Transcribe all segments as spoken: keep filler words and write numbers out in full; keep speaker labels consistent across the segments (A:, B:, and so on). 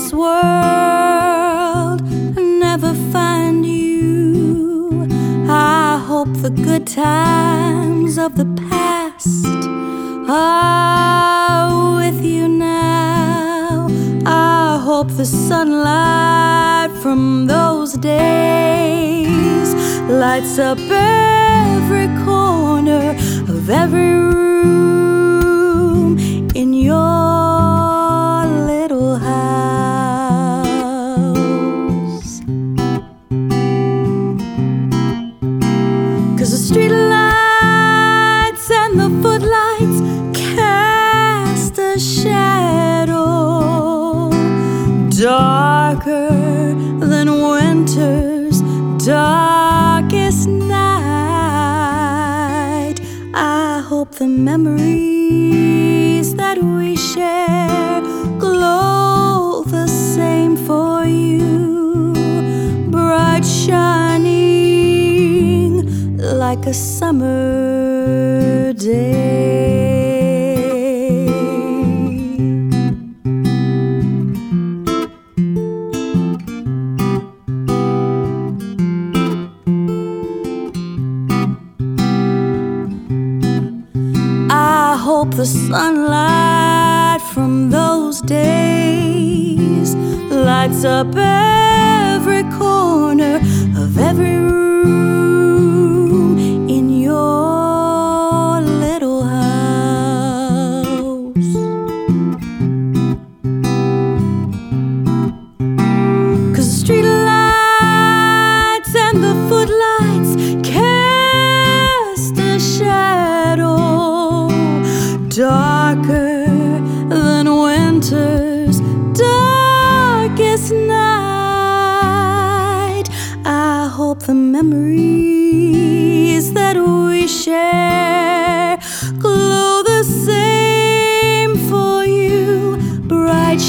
A: this world never find you. I hope the good times of the past are with you now. I hope the sunlight from those days lights up every corner of every room in your little house. 'Cause the street lights and the footlights cast a shadow darker than winter's darkest night. I hope the memories that we share glow the same for you, bright shining like a summer day. I hope the sunlight from those days lights up every corner of every room in your little house. 'Cause the street lights and the footlights cast a shadow darker than winter's darkest night. I hope the memories that we share glow the same for you, bright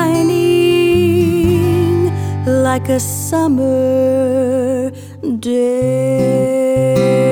A: shining like a summer day.